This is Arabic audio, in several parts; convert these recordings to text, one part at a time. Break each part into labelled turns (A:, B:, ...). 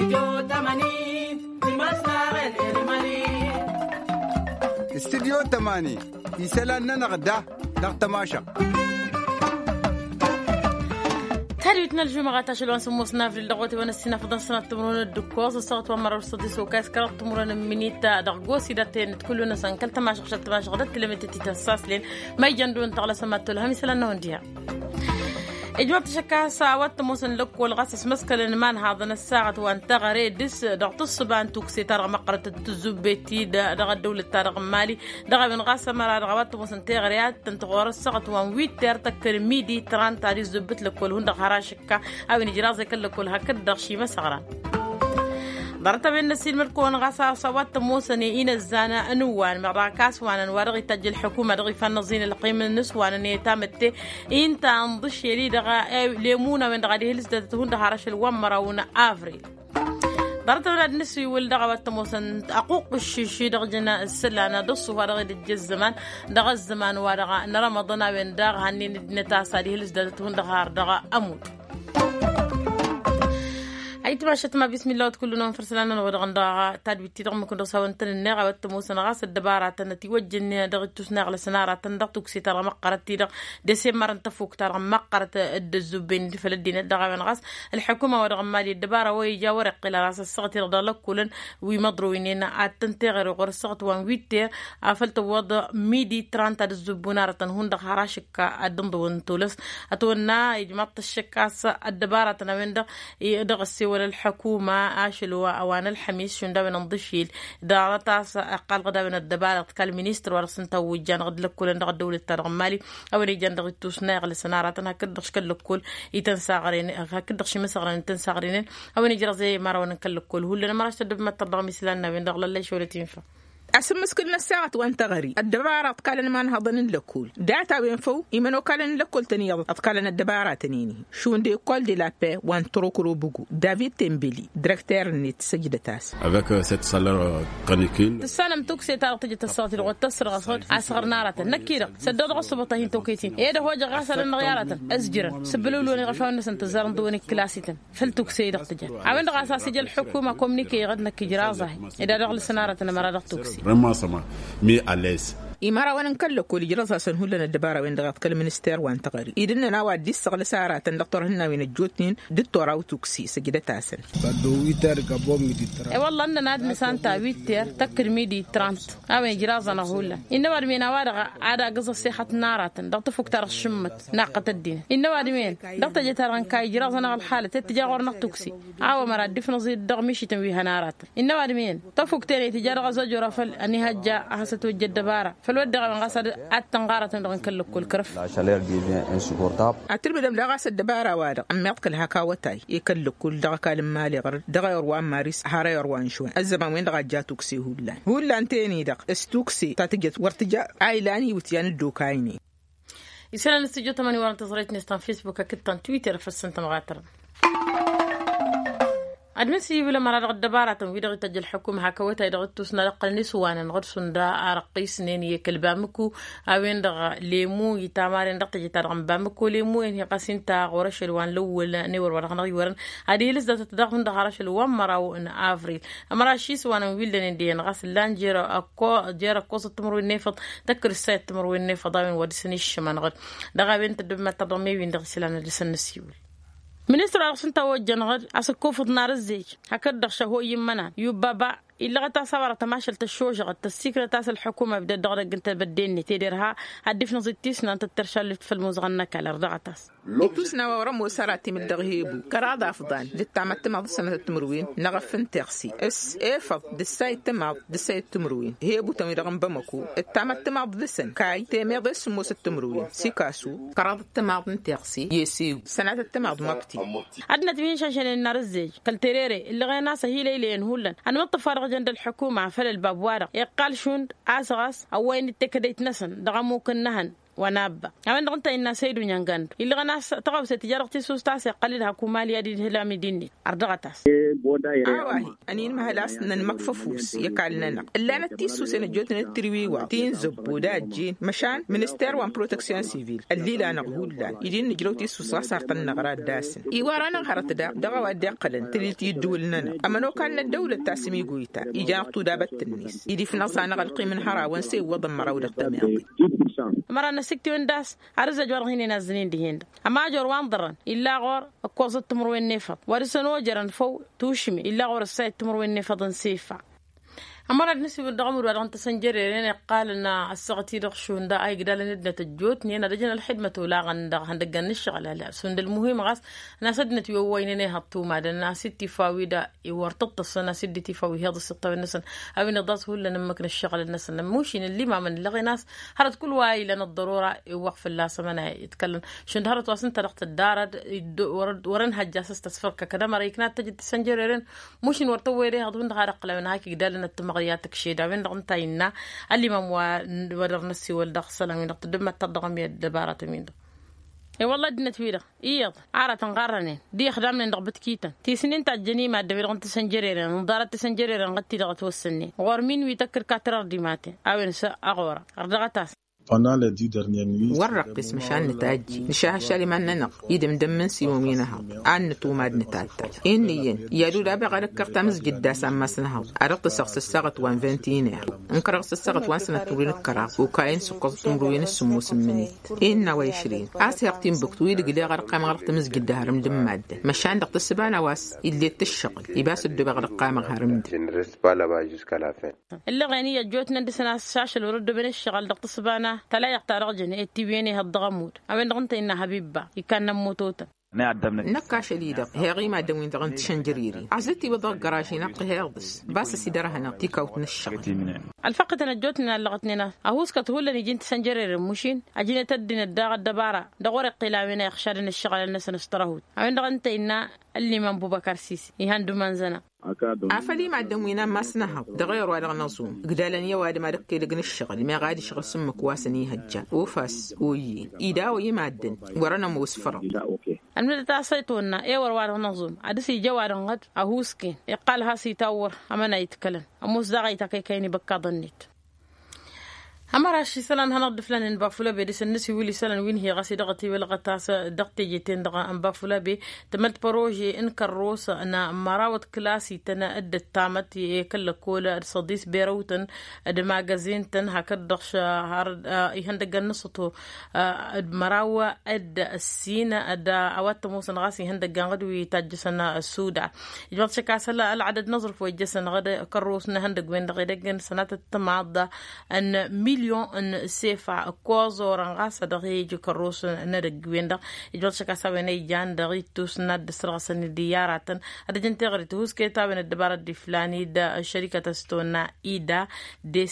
A: استديو تماني يسألنا نغدا تماشا
B: تاريتنا الجمعة تشلون سموسنا في اللغة ونسينا في ضنسنا تمرون الدكوز الصوت ومرة الصديس وكاس كرت تمرون منيتا دغوسي داتين تكلون سنكل تماشا خشت تماشا غدت لمتي تتساسلين ما يجندون تغلى سمات لها مثلا هنديها إجماع تشكى ساوات موسن لك والغسس مسكل النمان هذا الساعة وانت غريد دس دعط الصبان توكسي ترى مقرة التزبيتي دغ الدولة ترى مالي دغ من غاسة مرة رغبات موسن تغريات تنتغور الساعة وان ويت تكر ميدي تران تاريخ زبت لك والهند غراشكا أو نجرازة كل كل هكذا شيء مسغران ضرت بين السيل مركون غسا صوت موسني إن الزنا أنوان مراكز وانا ورغي تج الحكومة رغي فنزين القيم النسوان نيتامت إنت انضش يلي دغا ليمونا من دغا دهلس تهون دهارش الومرا ونا أفريل ضرت بين النسوي والدغا موسن أقوق الشيشي دغجنا السلانة دصو ورغي دج الزمان دغا الزمان ورغا نرمضنا بين دغا هني نتاسا دهلس تهون دهار دغا أموت أي تباشت ما بسم الله كلنا فرسلنا ودغندا تدبيتي رغم كنا سوانتن النغا وتموسنا غاس الدبارة تنتي وجن دغت تسنغ لسنارة تندق ترى مقرتي دغ ديسمبر انتفوك ترى مقرة الدزوبين فلدين دغا من غاس الحكومة ودغ مالي الدبارة ويجا ورق إلى راس الصغت رضا كلن ويمضروينين أتنتغر وغر الصغت وان ويتر أفلت وضع ميدي ترانتا الزبونارة هون دغ هراشك الدندون تولس أتونا يجمعت الشكاس الدبارة تنوين دغ السي ولا الحكومة عاشلوا أوان الحميس شون دابن نضشيل دارتاس أقل غدا من الدبارة كالمينيستر ورسنتا وجان غد لكل غد دولة الرمالي أو ريجان غد توسناغ لسناراتنا هكذا كل كل يتنساغرين هكذا شي مسغرين تنساغرين أو نجرا زي مرة كل كل هو لنا مرة تدب ما ترضى مثلنا بين دغلا لا شو تنفع
C: أسمس كلنا الساعة وانت غري الدبارة قالن ما نهضن لكول دعتا وين فو يمنو قالن لكول تنيض قالن الدبارة تنيني شو ندي قول دي لابي وان تروكرو بوغو دافيد تيمبيلي ديريكتور نيت سجدتاس
D: avec cette salaire canicule
B: تسالم توكسي تاغتجي تصاوت لغه تسرغ صوت اصغر ناره نكيره سدد غصبته هين توكيتين ايه ده هوجه غسل النغيارات ازجر سبلوا له غفاون سنت زارن دوني كلاسيتن فلتوكسي دغتجي عوين دغ اساسي الحكومه كومنيكي غدنا كجرازه اذا دغ السناره مرا توكسي
D: vraiment ça m'a mis à l'aise
C: إمارة وين نكلك كل جراسة سنهول لنا الدبارة وين دغت كل منستير وان تغري إذن ناوى دي الصغل سارات الدكتور هنا وين الجوتين دكتورة وتوكسي سجدت أسن والله أننا ناد نسانتا ويتر تكر ميدي ترانت أوين جراسة نهولا إنما دمين وارغ عدا قصة صيحة نارات دكت فوق ترى الشمت ناقة الدين إنما دمين دكت جتران كاي جراسة نغ الحالة تتجاور نقتوكسي عاو مراد دفن زيد دغمشي تنويها نارات إنما دمين تفوق تاني تجارة زجرة فل أني هجا أحسد وجه الدبارة فالود من غسل التنقارة من كل كرف.
E: La chaleur devient insupportable.
C: أتربي دم لغاس الدبارة وارد أم يقتل هكاوتاي يكل كل دغ كلام مالي غرد دغ يروان ماريس حرا يروان شوان الزمان وين دغ جاتوكسي هولا أنتيني دغ استوكسي تاتجت ورتجا عيلاني وتيان الدوكايني.
B: يسأل الاستجابة تماني ورا انتظرتني استان فيسبوك كتان تويتر في السنة مغاترة. أدمسي ولا مرة الدبارة ويدغ تج الحكومة هكوتا يدغ توسنا لقل نسوان نغد سندا أرقيس نيني كلبامكو أوين دغ ليمو يتامارين دغ تجي ترغم بامكو ليمو إنهي قاسين تا غورش الوان لول نيور ورغ نغيورن هذه لسه تدغ هند غرش الوان مرة إن أفريل أمرا شيس وانا ويلدن دين غسل لان جيرا أكو جيرا قوس التمر والنفط تكر السيد التمر والنفط داوين ودسنيش من غد دغ بنت دب ما تضمي وين دغ سلان لسن السيول منستر أرسنت توجه نغد أسكوفض نار الزيج هكذا شهو يمنا يبابا إلا غتا صبرت تماشل تشوجة السيكرة تاس الحكومة بدأ دغرة قلت بديني تديرها هدف نزيتيسنا أنت ترشل في المزغنة كالر دغتاس
C: يتوسنا ورمو سراتي من دغيبو كراد أفضل للتعمت تماض سنة التمروين نغفن تغسي اس إفض دساي تماض دساي التمروين هيبو تمي رغم بمكو التعمت تماض دسن كاي تيمي غيس موس التمروين سيكاسو كراد التماض نتغسي يسيو سنة التماض مبتي
B: عدنا تبين شاشن النار الزيج كالتريري اللي غير ناس هي ليلين هولن أنا مطفى جند الحكومة فل الباب وارق يقال شون عسغاس أو وين التكديت نسن دغمو كنهن
C: ونابا أمن قلت إن سيد ينقند اللي غنا تقاو ستجارة تسوس تاسي قليلها كمالي أدي هلامي ديني أردغتاس
F: واهي أنين مهلاس نمكففوس يكالنا اللي أنا تيسوس أنا جوتنا الترويوا تين زبودات جين مشان منستير وان بروتكسيون سيفيل اللي لا نقول لا يدين نجلو تيسوس صارت النغرات داسن إيوارانا هرت دغا ودي قلن تلتي يدولنا أما لو كان الدولة تاسمي قويتا يجان قطودابت النيس يدي في نصانا غلقي من هرا ونسي وضم مراودة تمياضي
C: مرة نسكتي ونداس عرزة جور هني نازلين دهين أما جور وانضرن إلا غور قوزة تمروين نفط ورسنو جرن فو توشمي إلا غور السيد تمروين نفط نسيفع أمرا نسي بالدغمر ولا أنت سنجري لأن قال إن السقطي دخشون دا أي قدال ندنا تجوت نينا رجنا الحدمة ولا غندا هندق النشغل لا سند المهم غاس ناس دنا يوين نه هطو ما دنا ستي فاوي دا يورطط السنة سدتي فاوي هذا السطة والنسن أو نضاس هو لنا ممكن الشغل النسن موشين اللي ما من لغي ناس هرت كل واي لنا الضرورة يوقف الله سمنا يتكلم شند هرت واسنت رقت الدار ورن هجاس تسفرك كذا مرة يكنات تجد سنجرين موشين ورطويري هذون ده غرق لنا هاك قدال مغرياتك شيء دعوين رغنتاينا اللي ما ورنسي والدخسل من تدم التضغم يدبارة من ده والله دنا تويدا إيض عارة تنقرنين دي خدامنا نضربت كيتا تيسنين تاجني ما دبي رغنت سنجريرين نضارت سنجريرين غتي دغت وسني غورمين ويتكر كاتر ديماتي أوين سا أغورا أردغتاس
F: ورق بس مشان نتاجي نشاه شالي ما ننق يدم دمن سيومينها عن توماد نتاتا إنيين يادو دابا غارك كرتامز جدا سما سنها أرقت سقس الساقط وان فانتينير انكرقس الساقط وان سنة تورين الكرا وكاين سقط تمروين السموس المنيت إنا ويشرين عاسي يقتين بكتويد قلي غارق غارق تمز جدا هرم دم مادة مشان دقت السبانة واس اللي تشغل يباس الدبا غارق هرم
C: اللي غنية جوتنا دسنا الشاشة الورد بين الشغل دقت السبانة تلا يختار جن تبيني هالضغمود أمين غنت إن حبيبة يكان نموتوتا
F: نقاش ليدا هي غيما دوين دغنت شنجريري عزتي بضاق قراشي نقي هيغدس باس سيدرها نقتي كوتن الشغل
C: الفقط أنا جوتنا لغتنا أهوس كتقول لي جنت سنجريري مشين أجينا تدين الداغ الدبارة دغور قلامنا يخشارن الشغل الناس نسترهود أمين غنت إن اللي من أبو بكر سيسي يهندو منزنا
F: عفلي ما دموينا ما سنها دغير ولا نصوم قدالن يا واد ما دقي لقن الشغل ما غادي شغل سمك واسني هجا وفاس وي إيدا وي مادن ورنا موسفر
C: المدة تاسيتونا إيه وروار نظم عدسي جوار غد أهوسكين يقال هاسي تاور أمانا يتكلم أموس داغي تاكي كيني بكا ظنيت أما راشي سلان هنرد فلان بافولا بي ديس النسي ويلي سلان وين هي غاسي دغتي ولا غتاس دغتي جيتين دغا ام بافولا بي تمت بروجي انكر روس انا مراوت كلاسي تنا اد تامت كل كولا صديس بيروتن اد ماغازين تن هكدخش هارد يهندق نصتو مراوه اد السينا اد اوات موسن غاسي هندق غدوي تاجسنا السودا جوت شكاسلا العدد نظر في وجسن غد كروس هندق وين دغدغن سنه التماضه ان مليون سيفا كوزو رنغاسا دغيجي كروس ندق ويندا يجوت شكاسا ويني جان دغيتوس ند سرغسن دياراتن ادجنتي غريتوس كيتا وين الدبار دي فلاني دا شركه ستونا ايدا دي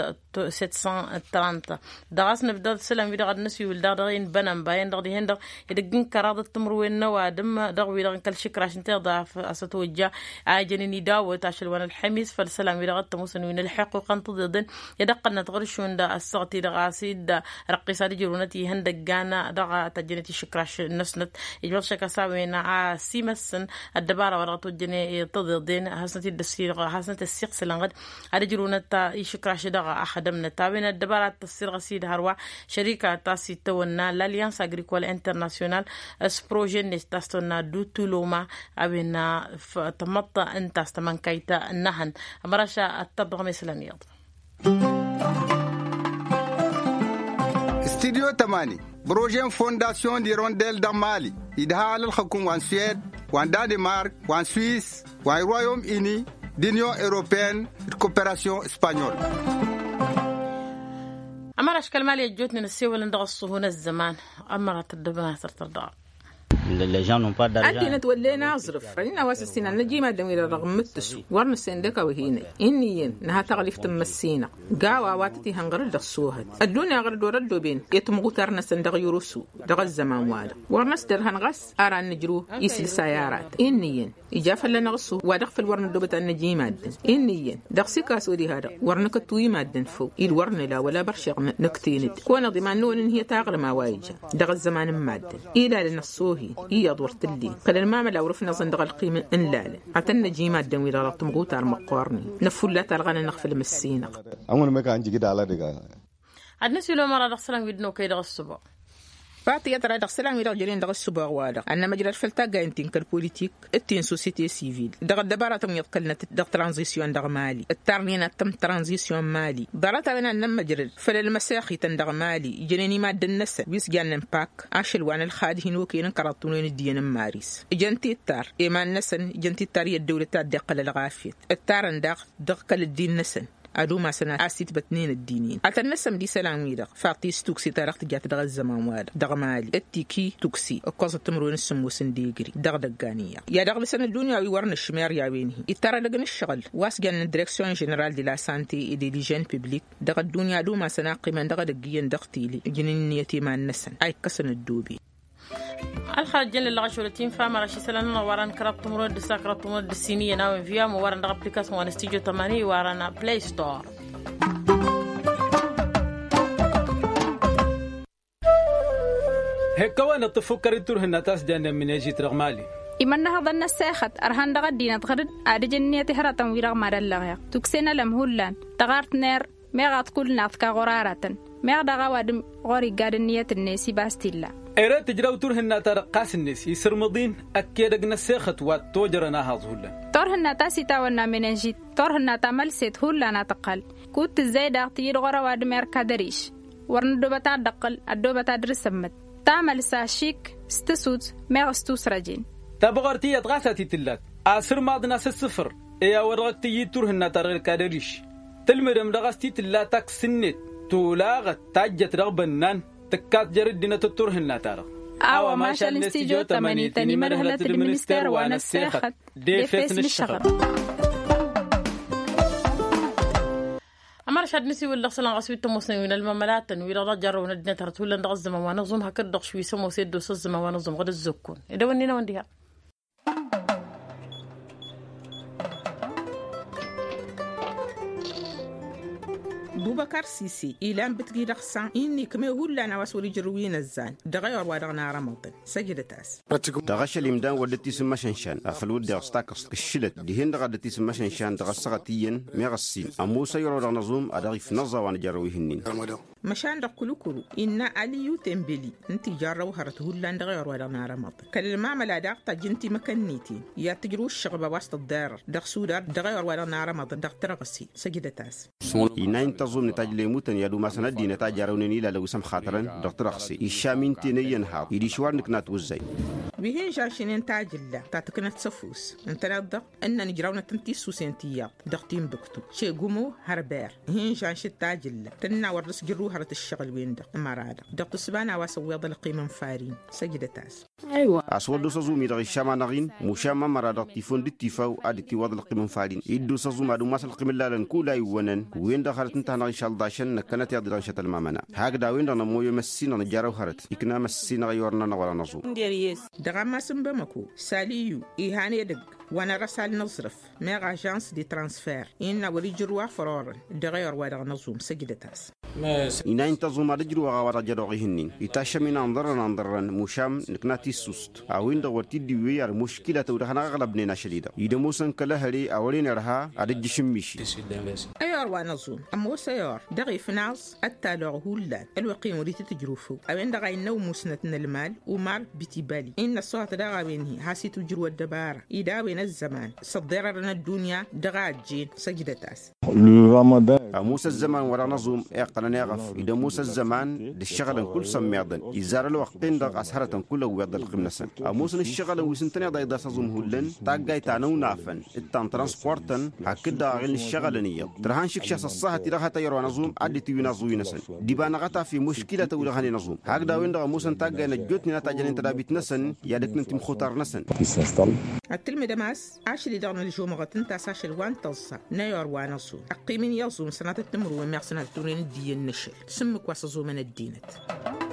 C: 730 دغاس نبدا سلام ويدا غد نسي ولدا دغين بنم باين دغدي هند يدقن كراده تمروين نوادم دغوي دغن كل شكراش انت ضاف اسطوجا اجنني داوت عشل وانا الحميس فالسلام ويدا غد تموسن وين الحق قنطدن يدقن تغرشون دا الصوتي دغاسيد رقيصه جرونتي هندقانا دغا تجنتي شكراش نسنت يجوش كساوينا سيمسن الدباره ورغتو جني تضدين حسنتي الدسير حسنت السيق سلنغد ادجرونتا شكراش دغا اخدمنا تابين الدباره التصير غسيد هروا شركه تاسي تونا لاليانس اغريكول انترناسيونال سبروجين نستاستنا دو تولوما ابينا تمطى انت استمن كيتا النهن امرشا التضغم اسلاميات
A: استديو تماني بروجين فونداسيون دي رونديل دا مالي يدها للحكومة وان سويد وان دانمارك وان سويس وان رويوم إني دينيون إيروبيان كوبيراسيون إسبانيول
C: أمر أشكال مالية جوتنا نسيوة لندغصه هنا الزمان أمرت الدبنة ترتضع
E: les gens n'ont pas d'argent.
F: أنت نتولينا أصرف رجنا واسسينا نجي ما دمير رغم التسو ورن السندك وهيني إني نها تغليف تمسينا قاوا واتتي هنغرد السوهد الدنيا غرد وردو بين يتمغو ترنا سندق يروسو دغ الزمان وادا ورنس در هنغس أرى نجرو يسل سيارات إني إجافة لنا غسو ودغ في الورن دوبة النجي مادن إني دغ سيكاس ودي هذا ورنك التوي مادن فو الورن لا ولا برشق نكتيند كون ضمان نون هي تاغر ما وايجا دغ الزمان مادن إلى لنصوهي هي دورت اللي قال الماما لو رفنا صندق القيمة إن لا حتى النجي مادن ولا ربط مغوتار مقارني نفولا تلغانا نغفل مسينا
G: أمون ما كان جيدا على دقا
B: عدنا سيلو مرة دخسلان بيدنو كي دغ الصبح
F: فاتي ترى دخسلان ويدغ جرين دغ الصبح وادا أن مجرى الفلتاقة انتين كالبوليتيك التين سوسيتي سيفيل دغ الدبارة تم يتقلنا دغ ترانزيسيون دغ مالي التارنينا تم ترانزيسيون مالي دارتا بنا نم مجرد فللمساخي تندغ مالي جنيني ماد النسا بيس جان باك عشل وان الخادهين وكين كراتونين الدين ماريس جنتي التار إيمان نسن جنتي التار الدولة تدقل الغافية التار دغ كل الدين نسن أدو ما سنة أسيت بتنين الدينين أتنسم دي سلام ويدغ فاقتيس توكسي تارخت جات دغ الزمان وادا دغ مالي التيكي توكسي القصة تمرون السمو سنديقري دغ دقانية يا دغ لسنة الدنيا ويورن الشمير يا بينه يترى لغن الشغل واسجان الدريكسيون جنرال دي لا سانتي إدي ليجين بيبليك دغ الدنيا دو ما سنة قيمان دغ دقيان دغ تيلي جنين نيتي ما النسن أي كسن الدوبي
B: الخارج جل اللغشولتين فما رشي سلنا وران كرات مرود ساكرات مرود السينية ناوي فيها وران أبليكاسيون وان استيجو 8 وران بلاي ستور
H: هيك وانا تفكر تروح الناس جانا من يجي ترغمالي
C: إمنا هذا النساخت أرهان دغدينا تغرد أرجنية تهرة ويرغ مارلغيا تكسينا لمهولان تغارت نير ميغات كل ناثكا غرارة ميغ دغا وادم غوري قادنية الناسي باستيلا
H: إيرات تجراو تورهن ترقاس الناس يسر مضين أكيد نساخت وتوجرنا هذولا
C: تورهن تاسي تاونا مننجيت تورهن تامل سيت هولا ناتقل كوت الزايد تير غرا وادم يركادريش ورن دوبتا دقل الدوبتا درسمت تعمل ساشيك ستسود ميغ ستوس راجين
H: تبغرتي تغاثتي تلات أسر ماضنا الصفر إيا ورغتي تورهن ترغل كادريش تلمرم دغستي تلاتك سنت تولاغت تاجت رغبنان تكات جردنا تتورهن تارغ
C: أو ما شال استيجو 8 تاني مرحلة المنستير وانا السيخت دي فيسن الشغل
B: أمر شاد نسي ولا صلنا غسويت تموسني من المملات ولا رجر وندنا ترت ولا نغزم ونظم هكذا شوي سمو سيدو سزم ونظم غد الزكون إذا ونينا ونديها
F: بوبكر سيسي إيلان بتجي رخصان إني كم هو أنا وسولي جروين الزان دغير وادغنا رمضان سجل تاس
D: دغش الإمدان ودتي سما شنشان أفلود دغستاكس كشلت دهين دغدتي سما شنشان دغسقتيين مغسين أموسى يرو نظم أدغف نظا وان جرويهنين
F: مشان دقلو كلو إن عليو تنبلي أنت جارو هرته لان دغير وادغنا رمضان كلمة ملا دغتا جنتي مكنيتي يا تجرو الشغبة وسط الدار دغسودار دغير وادغنا رمضان دغترغسي سجل تاس
D: تظن نتاج ليموتن يدو مثلا دي نتاج جارونني لا لو سم خاطرن دكتور اخسي الشامين تنين ها يدي شوار نكنات وزاي
F: بهين جاشين انتاج الله تاتكنت صفوس انت نضق ان نجراونا تنتي سوسنتيات دقتين بكتو شي قومو هربير هين جاش التاج الله تنا ورس جرو هرت الشغل وين دق مراده دق سبانا واسويض القيمه فارين سجدتاس
C: ايوه
D: اسود سوزومي دغ الشاما نغين مشاما مراده تيفون دي تيفاو ادي وضع القيمه فارين يدو سوزوما دو مسل القيمه لالن كولاي ونن وين دخلت انت إن شاء الله داشن كانت يضرب شتى المامنا هكذا وين أنا مو يمسينا نجارو هرت إكنا مسينا غيرنا ولا نزو
F: دعما سنبمكو ساليو إيهاني دق وانا رسال نصرف ميغ اجانس دي ترانسفير إن ولي جروا فرارن دغير وادغ نظوم سجدتاس
D: إن انتظم على جروا ورا جروهنين يتاشمين انظرن مشام نكناتي سوست أوين دغورتي ديوي على مشكلة ورهنا أغلبنا شديدة يدموسن كلهري أولين رها على الجشميشي
F: أيار ونظوم أما سيار دغي فناس التالغ هولان الوقيم وريت تجروفو أوين دغي نو مسنتنا المال ومال بتيبالي إن الصوت دغا بينه حاسيت جروا الدبارة إذا دين الزمان صدرنا الدنيا دغاجين سجدتاس
D: موسى الزمان ورا نظم اقلنا يغف اذا موسى الزمان للشغل كل سميضن يزار الوقت دغ اسهرة كل ويض القمنسن موسى الشغل وسنتنا ضيدا سزم هلن تاغاي تانو نافن التان ترانسبورتن هكذا غير الشغل نيه ترهان شكشاس الصحه ترها تيرو نظم ادي ينازو ينسن ديبانا غتا في مشكله ولغني نظم هكذا وين دغ موسى تاغاي نجوتنا تاجن تدابيت نسن يادك نتم خطر نسن
F: التلمي دماس عاشلي دغنا الجمعة تنتاس وان تصا نيور وانصو أقيمين يلصو سنة التمر وميرسنا التورين دي النشل سمك واسزو من الدينت